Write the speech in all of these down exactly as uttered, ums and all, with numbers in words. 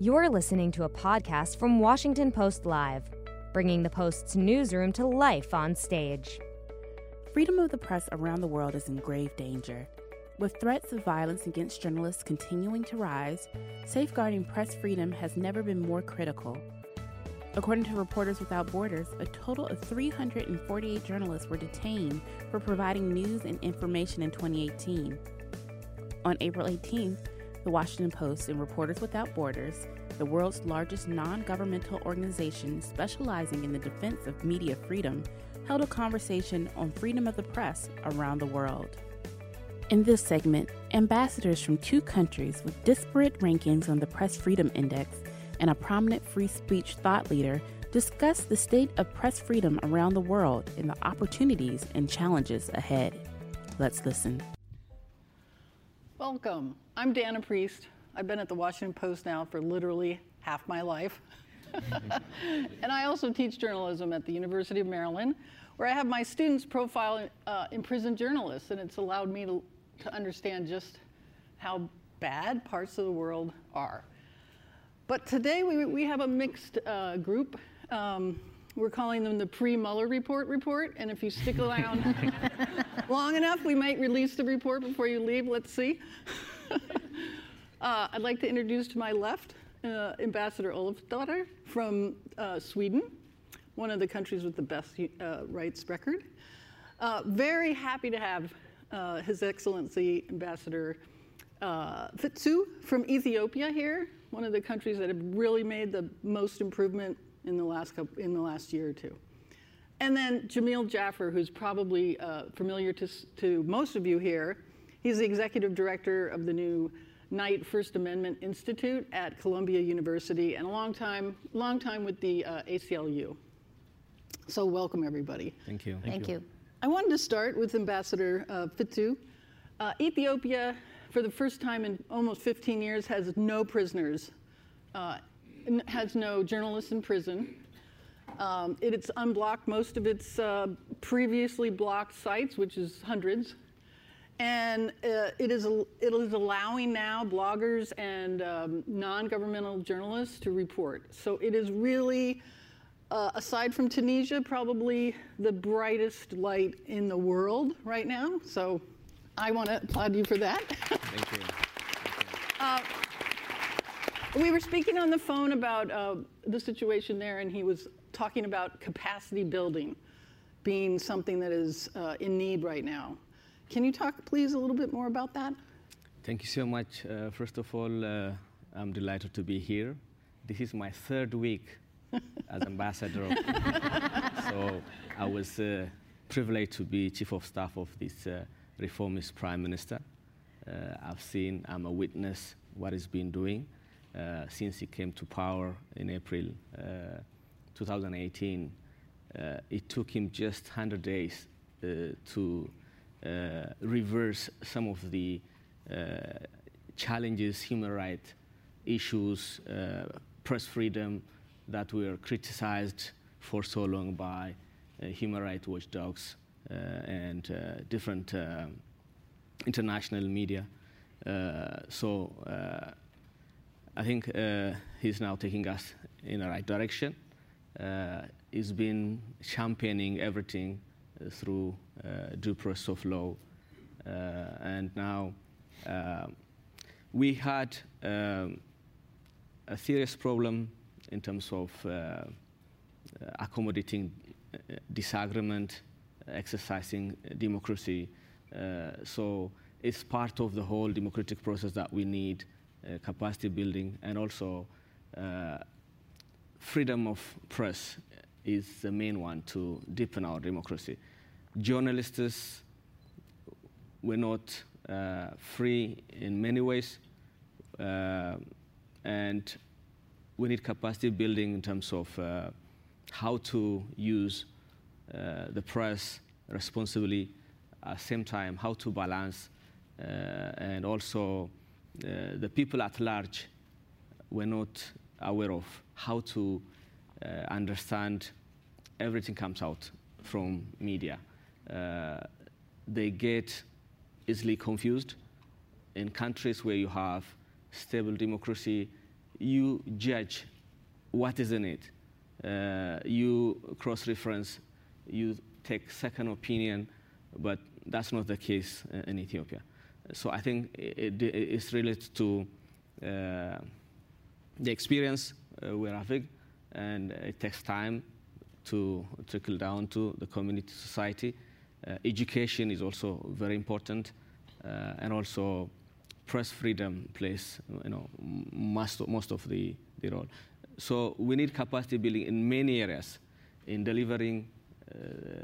You're listening to a podcast from Washington Post Live, bringing the Post's newsroom to life on stage. Freedom of the press around the world is in grave danger. With threats of violence against journalists continuing to rise, safeguarding press freedom has never been more critical. According to Reporters Without Borders, a total of three hundred forty-eight journalists were detained for providing news and information in twenty eighteen. On April eighteenth, the Washington Post and Reporters Without Borders, the world's largest non-governmental organization specializing in the defense of media freedom, held a conversation on freedom of the press around the world. In this segment, ambassadors from two countries with disparate rankings on the Press Freedom Index and a prominent free speech thought leader discuss the state of press freedom around the world and the opportunities and challenges ahead. Let's listen. Welcome. I'm Dana Priest. I've been at the Washington Post now for literally half my life. And I also teach journalism at the University of Maryland, where I have my students profile uh, imprisoned journalists, and it's allowed me to, to understand just how bad parts of the world are. But today we, we have a mixed uh, group. Um, we're calling them the pre-Mueller report report, and if you stick around long enough, we might release the report before you leave. Let's see. uh, I'd like to introduce to my left uh, Ambassador Olofsdotter from uh, Sweden, one of the countries with the best uh, rights record. Uh, very happy to have uh, His Excellency Ambassador uh, Fitzhugh from Ethiopia here, one of the countries that have really made the most improvement in the last couple, in the last year or two. And then Jamil Jaffer, who's probably uh, familiar to, to most of you here. He's the executive director of the new Knight First Amendment Institute at Columbia University, and a long time, long time with the uh, A C L U. So welcome, everybody. Thank you. Thank, Thank you. you. I wanted to start with Ambassador uh, Fitzhugh. Uh, Ethiopia, for the first time in almost fifteen years, has no prisoners, uh, has no journalists in prison. Um, it, it's unblocked most of its uh, previously blocked sites, which is hundreds. And uh, it, is, it is allowing now bloggers and um, non-governmental journalists to report. So it is really, uh, aside from Tunisia, probably the brightest light in the world right now. So I want to applaud you for that. Thank you. uh, we were speaking on the phone about uh, the situation there, and he was talking about capacity building being something that is uh, in need right now. Can you talk, please, a little bit more about that? Thank you so much. Uh, first of all, uh, I'm delighted to be here. This is my third week as ambassador. So I was uh, privileged to be chief of staff of this uh, reformist prime minister. Uh, I've seen, I'm a witness what he's been doing uh, since he came to power in April uh, two thousand eighteen. Uh, it took him just one hundred days uh, to Uh, reverse some of the uh, challenges, human rights issues, uh, press freedom that were criticized for so long by uh, human rights watchdogs uh, and uh, different uh, international media. Uh, so uh, I think uh, he's now taking us in the right direction. Uh, he's been championing everything through uh, due process of law. Uh, and now uh, we had um, a serious problem in terms of uh, accommodating disagreement, exercising democracy. Uh, so it's part of the whole democratic process that we need, uh, capacity building, and also uh, freedom of press is the main one to deepen our democracy. Journalists were not uh, free in many ways, uh, and we need capacity building in terms of uh, how to use uh, the press responsibly, at the same time how to balance, uh, and also uh, the people at large were not aware of how to uh, understand everything comes out from media. Uh, they get easily confused. In countries where you have stable democracy, you judge what is in it. Uh, you cross-reference, you take second opinion, but that's not the case uh, in Ethiopia. So I think it, it, it's related to uh, the experience uh, we're having, and it takes time to trickle down to the community, society. Uh, education is also very important, uh, and also press freedom plays, you know, most, most of the, the role. So we need capacity building in many areas, in delivering uh,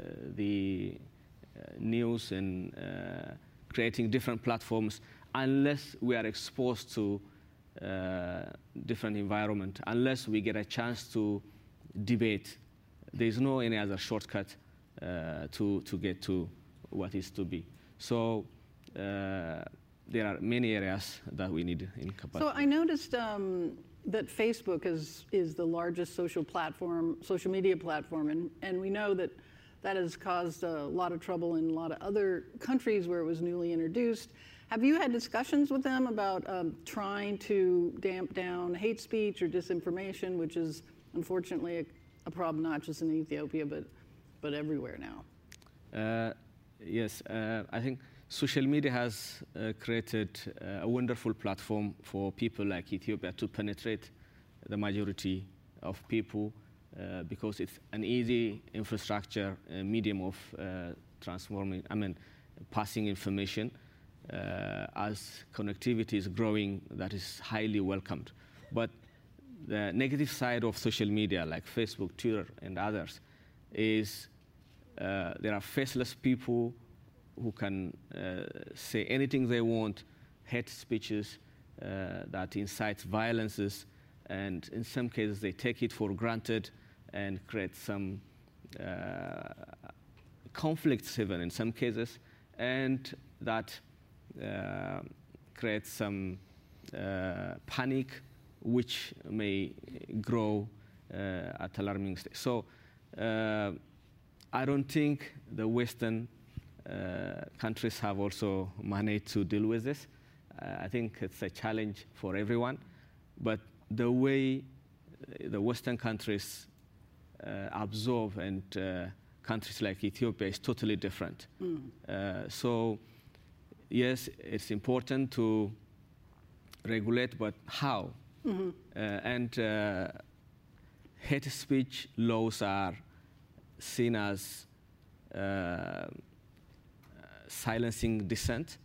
the uh, news and uh, creating different platforms. Unless we are exposed to uh, different environment, unless we get a chance to debate, there's no any other shortcut uh, to, to get to what is to be. So uh, there are many areas that we need in capacity. So I noticed um, that Facebook is, is the largest social platform, social media platform, and, and we know that that has caused a lot of trouble in a lot of other countries where it was newly introduced. Have you had discussions with them about um, trying to damp down hate speech or disinformation, which is unfortunately a, a problem not just in Ethiopia, but, but everywhere now? Uh, yes, uh, I think social media has uh, created uh, a wonderful platform for people like Ethiopia to penetrate the majority of people uh, because it's an easy infrastructure, uh, medium of uh, transforming, I mean, passing information. Uh, as connectivity is growing, that is highly welcomed. But the negative side of social media, like Facebook, Twitter, and others, is uh, there are faceless people who can uh, say anything they want, hate speeches uh, that incites violences, and in some cases they take it for granted and create some uh, conflicts even in some cases, and that uh, creates some uh, panic which may grow uh, at alarming stage. So uh, I don't think the Western uh, countries have also managed to deal with this. Uh, I think it's a challenge for everyone, but the way the Western countries uh, absorb and uh, countries like Ethiopia is totally different. Mm. Uh, so yes, it's important to regulate, but how? Mm-hmm. uh, and uh, hate speech laws are seen as uh, silencing dissent.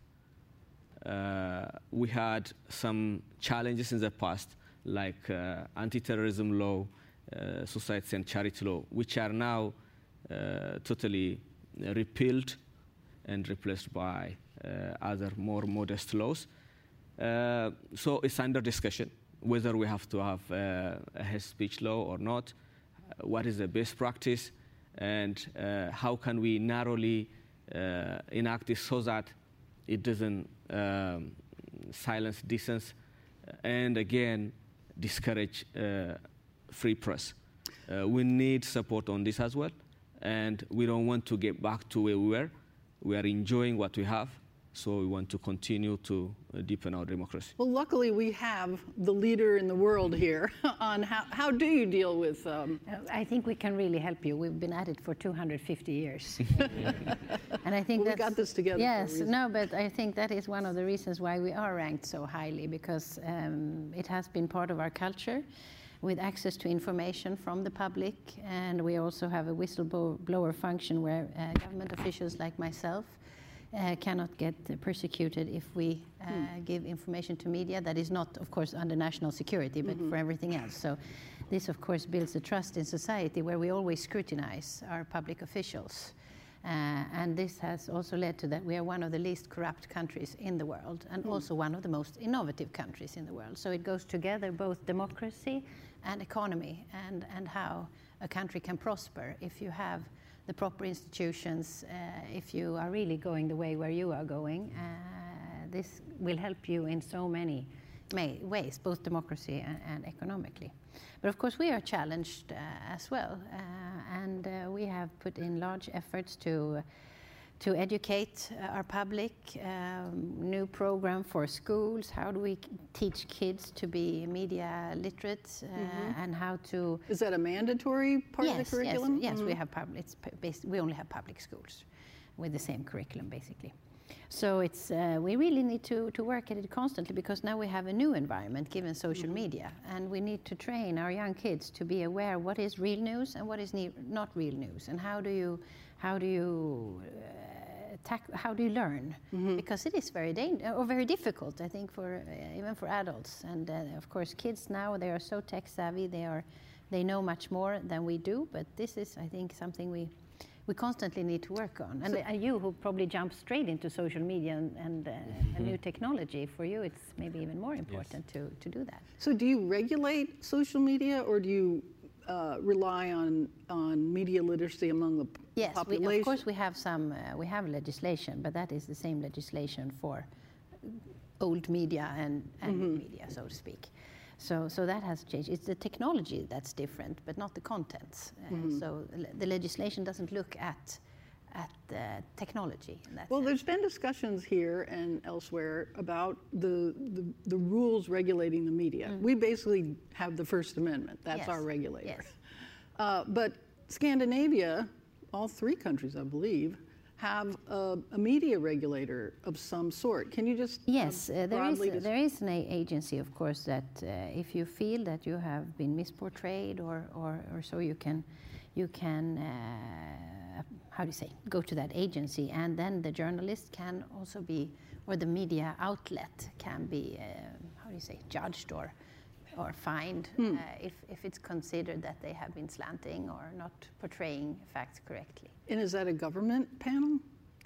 Uh, we had some challenges in the past, like uh, anti-terrorism law, uh, society and charity law, which are now uh, totally repealed and replaced by uh, other more modest laws. Uh, so it's under discussion whether we have to have uh, a hate speech law or not, uh, what is the best practice, and uh, how can we narrowly uh, enact this so that it doesn't um, silence dissent and again discourage uh, free press. Uh, we need support on this as well, and we don't want to get back to where we were. We are enjoying what we have, so we want to continue to uh, deepen our democracy. Well, luckily we have the leader in the world here on how, how do you deal with... Um... I think we can really help you. We've been at it for two hundred fifty years. And I think well, that's... we got this together. Yes, no, but I think that is one of the reasons why we are ranked so highly, because um, it has been part of our culture, with access to information from the public, and we also have a whistleblower function where uh, government officials like myself uh, cannot get uh, persecuted if we uh, mm. give information to media that is not, of course, under national security, but mm-hmm. for everything else. So this, of course, builds a trust in society where we always scrutinize our public officials. Uh, and this has also led to that we are one of the least corrupt countries in the world, and mm. also one of the most innovative countries in the world. So it goes together, both democracy and economy, and, and how a country can prosper if you have the proper institutions, uh, if you are really going the way where you are going. Uh, this will help you in so many may, ways, both democracy and, and economically. But of course we are challenged uh, as well, uh, and uh, we have put in large efforts to to educate uh, our public, um, new program for schools. How do we teach kids to be media literate, uh, mm-hmm. and how to... Is that a mandatory part yes, of the curriculum? Yes, yes, mm-hmm. we have public. It's bas- we only have public schools with the same curriculum, basically. So it's uh, we really need to, to work at it constantly, because now we have a new environment given social mm-hmm. media, and we need to train our young kids to be aware what is real news and what is ne- not real news, and how do you how do you uh, tack- how do you learn, mm-hmm. because it is very dang- or very difficult, I think, for uh, even for adults, and uh, of course kids now, they are so tech savvy, they are they know much more than we do, but this is, I think, something we. We constantly need to work on. And, so, and you, who probably jump straight into social media and, and, uh, mm-hmm. and new technology, for you it's maybe even more important yes. to, to do that. So do you regulate social media, or do you uh, rely on on media literacy among the yes, population? Yes, of course we have some, uh, we have legislation, but that is the same legislation for old media and, and mm-hmm. new media, so to speak. So, so that has changed. It's the technology that's different, but not the contents. Uh, mm-hmm. So l- the legislation doesn't look at at uh, technology. In that well, sense. There's been discussions here and elsewhere about the the, the rules regulating the media. Mm-hmm. We basically have the First Amendment. That's yes. our regulator. Yes. Uh, but Scandinavia, all three countries, I believe, have a, a media regulator of some sort. Can you just yes, uh, there is dis- there is an a- agency, of course, that uh, if you feel that you have been misportrayed or, or, or so, you can you can uh, how do you say go to that agency, and then the journalist can also be, or the media outlet can be uh, how do you say judged or or fined hmm. uh, if if it's considered that they have been slanting or not portraying facts correctly. And is that a government panel?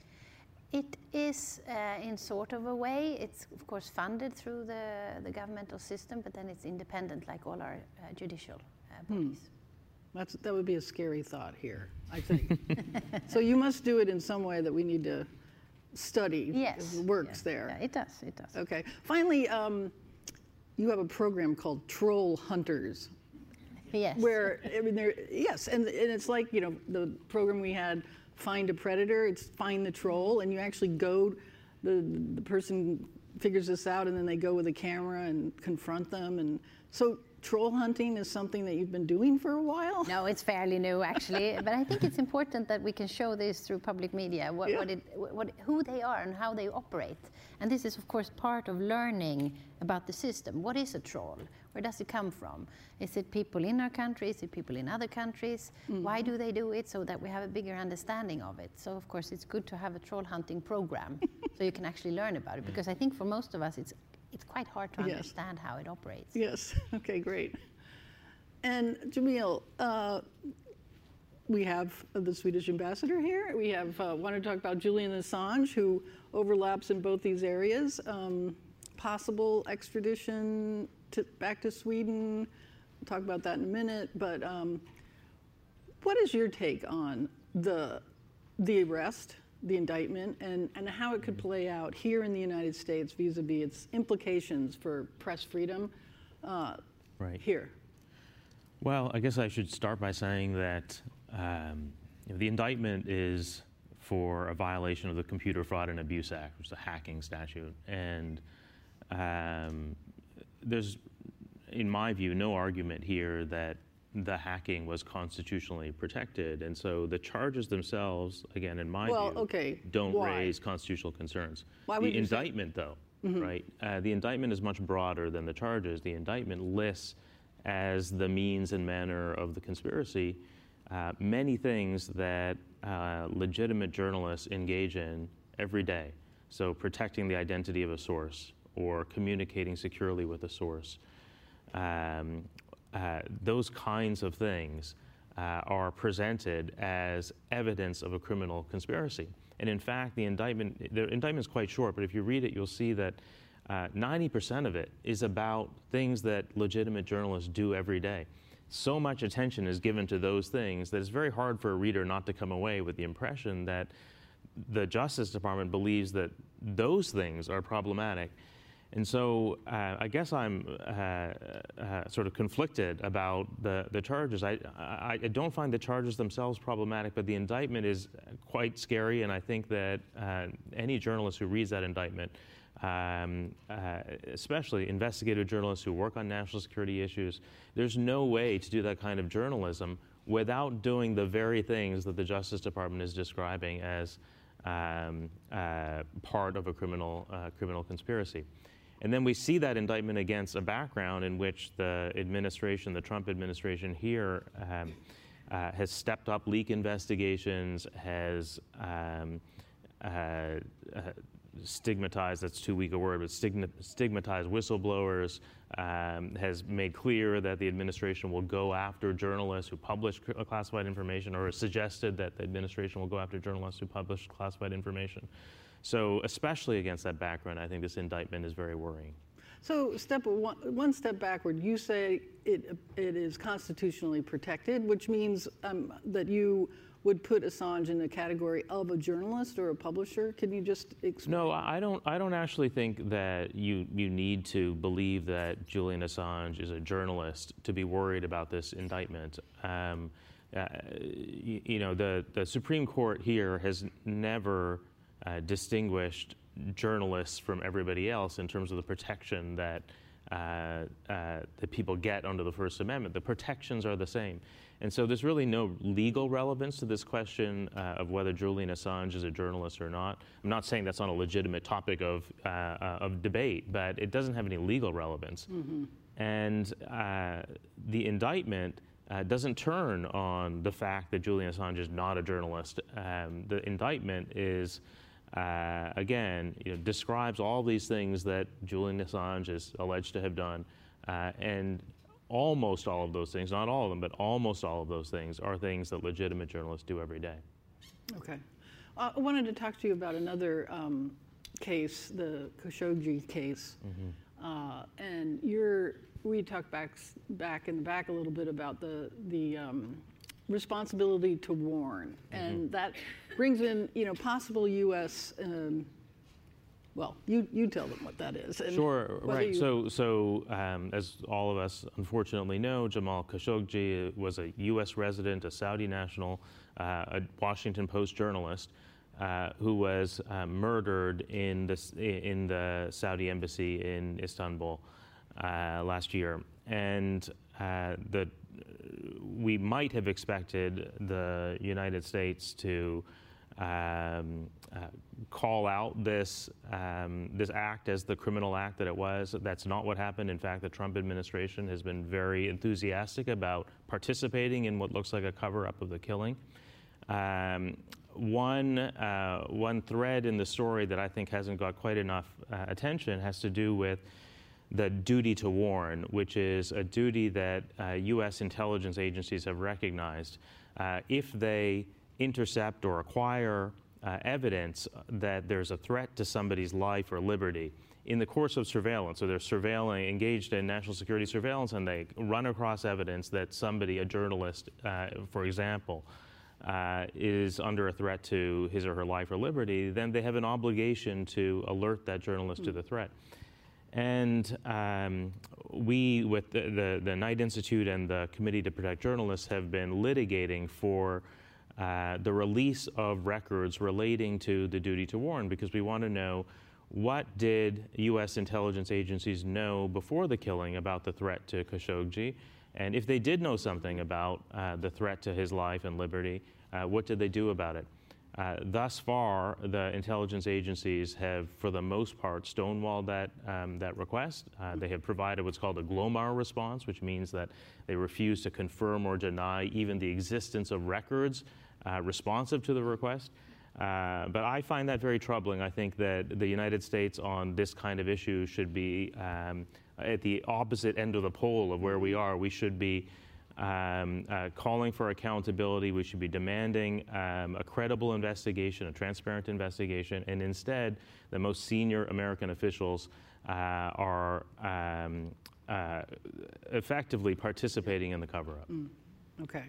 It is uh, in sort of a way. It's of course funded through the, the governmental system, but then it's independent like all our uh, judicial uh, bodies. Hmm. That's, that would be a scary thought here, I think. So you must do it in some way that we need to study. Yes. It works yeah. there. Yeah, it does, it does. Okay. Finally, um, you have a program called Troll Hunters. Yes. Where, I mean, there, yes, and, and it's like, you know, the program we had, Find a Predator, it's Find the Troll, and you actually go, the, the person figures this out, and then they go with a camera and confront them. And so troll hunting is something that you've been doing for a while? No, it's fairly new, actually. But I think it's important that we can show this through public media, what, yeah. what it, what, who they are and how they operate. And this is, of course, part of learning about the system. What is a troll? Where does it come from? Is it people in our country? Is it people in other countries? Mm-hmm. Why do they do it? So that we have a bigger understanding of it. So, of course, it's good to have a troll hunting program so you can actually learn about it. Because I think for most of us, it's it's quite hard to yes. understand how it operates. Yes. Okay, great. And Jamil, uh, we have the Swedish ambassador here. We have uh, want to talk about Julian Assange, who overlaps in both these areas. Um, possible extradition to, back to Sweden. We'll talk about that in a minute. But um, what is your take on the the arrest, the indictment, and, and how it could play out here in the United States vis-a-vis its implications for press freedom uh, right. here? Well, I guess I should start by saying that um, you know, the indictment is for a violation of the Computer Fraud and Abuse Act, which is a hacking statute. And um, there's, in my view, no argument here that the hacking was constitutionally protected. And so the charges themselves, again, in my well, view, okay. don't Why? raise constitutional concerns. Why would the you indictment, say? though, mm-hmm. right? Uh, the indictment is much broader than the charges. The indictment lists as the means and manner of the conspiracy uh, many things that uh, legitimate journalists engage in every day. So protecting the identity of a source or communicating securely with a source. Um, uh, those kinds of things uh, are presented as evidence of a criminal conspiracy. And in fact, the indictment, the indictment is quite short, but if you read it, you'll see that uh, ninety percent of it is about things that legitimate journalists do every day. So much attention is given to those things that it's very hard for a reader not to come away with the impression that the Justice Department believes that those things are problematic. And so uh, I guess I'm uh, uh, sort of conflicted about the, the charges. I, I, I don't find the charges themselves problematic, but the indictment is quite scary, and I think that uh, any journalist who reads that indictment, um, uh, especially investigative journalists who work on national security issues, there's no way to do that kind of journalism without doing the very things that the Justice Department is describing as um, uh, part of a criminal, uh, criminal conspiracy. And then we see that indictment against a background in which the administration, the Trump administration here, um, uh, has stepped up leak investigations, has um, uh, uh, stigmatized, that's too weak a word, but stigma, stigmatized whistleblowers, um, has made clear that the administration will go after journalists who publish classified information, or has suggested that the administration will go after journalists who publish classified information. So especially against that background, I think this indictment is very worrying. So step one, one step backward, you say it, it is constitutionally protected, which means um, that you would put Assange in the category of a journalist or a publisher. Can you just explain? No, I don't. I don't actually think that you you need to believe that Julian Assange is a journalist to be worried about this indictment. Um, uh, you, you know, the the Supreme Court here has never Uh, distinguished journalists from everybody else in terms of the protection that uh, uh, that people get under the First Amendment. The protections are the same. And so there's really no legal relevance to this question uh, of whether Julian Assange is a journalist or not. I'm not saying that's not a legitimate topic of, uh, uh, of debate, but it doesn't have any legal relevance. Mm-hmm. And uh, the indictment uh, doesn't turn on the fact that Julian Assange is not a journalist. Um, the indictment is Uh, again, you know, describes all these things that Julian Assange is alleged to have done, uh, and almost all of those things, not all of them, but almost all of those things are things that legitimate journalists do every day. Okay. Uh, I wanted to talk to you about another um, case, the Khashoggi case. Mm-hmm. uh, and you're, we talked back, back in the back a little bit about the, the um, responsibility to warn, and mm-hmm. that brings in, you know, possible U S Um, well, you you tell them what that is. And sure, right. So, so um, as all of us unfortunately know, Jamal Khashoggi was a U S resident, a Saudi national, uh, a Washington Post journalist, uh, who was uh, murdered in the in the Saudi embassy in Istanbul uh, last year, and uh, the. We might have expected the United States to um, uh, call out this um, this act as the criminal act that it was. That's not what happened. In fact, the Trump administration has been very enthusiastic about participating in what looks like a cover-up of the killing. Um, one uh, one thread in the story that I think hasn't got quite enough uh, attention has to do with the duty to warn, which is a duty that uh, U S intelligence agencies have recognized. Uh, if they intercept or acquire uh, evidence that there's a threat to somebody's life or liberty in the course of surveillance, so they're surveilling, engaged in national security surveillance, and they run across evidence that somebody, a journalist, uh, for example, uh, is under a threat to his or her life or liberty, then they have an obligation to alert that journalist mm. to the threat. And um, we, with the, the, the Knight Institute and the Committee to Protect Journalists, have been litigating for uh, the release of records relating to the duty to warn, because we want to know what did U S intelligence agencies know before the killing about the threat to Khashoggi, and if they did know something about uh, the threat to his life and liberty, uh, what did they do about it? Uh, thus far, the intelligence agencies have, for the most part, stonewalled that, um, that request. Uh, they have provided what's called a GLOMAR response, which means that they refuse to confirm or deny even the existence of records uh, responsive to the request. Uh, but I find that very troubling. I think that the United States on this kind of issue should be um, at the opposite end of the pole of where we are. We should be Um, uh, calling for accountability. We should be demanding um, a credible investigation, a transparent investigation, and instead, the most senior American officials uh, are um, uh, effectively participating in the cover-up. Mm, okay.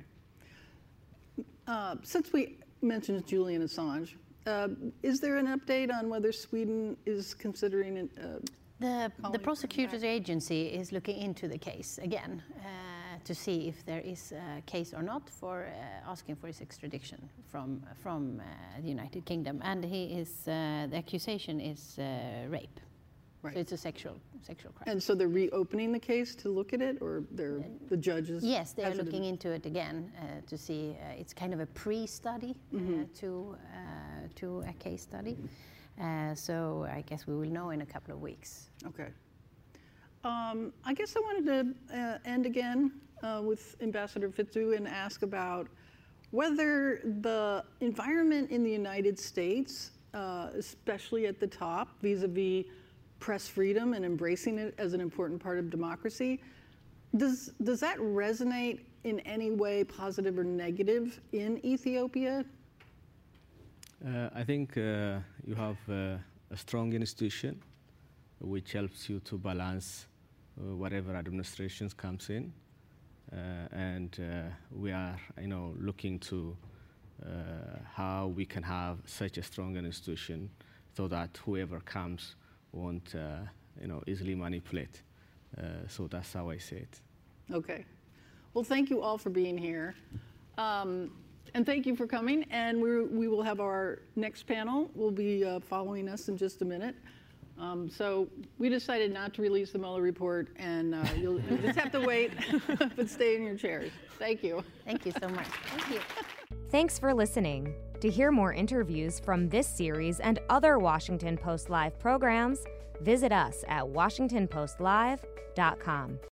Uh, since we mentioned Julian Assange, uh, is there an update on whether Sweden is considering uh, The, calling the for prosecutor's back? agency is looking into the case again uh, to see if there is a case or not for uh, asking for his extradition from from uh, the United Kingdom, and he is uh, the accusation is uh, rape. Right. So it's a sexual sexual crime. And so they're reopening the case to look at it, or they're the judges? Yes, they are hesitant? looking into it again uh, to see. Uh, it's kind of a pre-study Mm-hmm. uh, to uh, to a case study. Uh, so I guess we will know in a couple of weeks. Okay. Um, I guess I wanted to uh, end again uh, with Ambassador Fitzhugh and ask about whether the environment in the United States, uh, especially at the top, vis-a-vis press freedom and embracing it as an important part of democracy, does, does that resonate in any way, positive or negative, in Ethiopia? Uh, I think uh, you have uh, a strong institution which helps you to balance uh, whatever administrations comes in, uh, and uh, we are, you know, looking to uh, how we can have such a strong institution so that whoever comes won't, uh, you know, easily manipulate. Uh, so that's how I see it. Okay. Well, thank you all for being here. Um, And thank you for coming, and we we will have our next panel will be uh, following us in just a minute. Um, so we decided not to release the Mueller report, and uh, you'll, you'll just have to wait, but stay in your chairs. Thank you. Thank you so much. Thank you. Thanks for listening. To hear more interviews from this series and other Washington Post Live programs, visit us at washington post live dot com.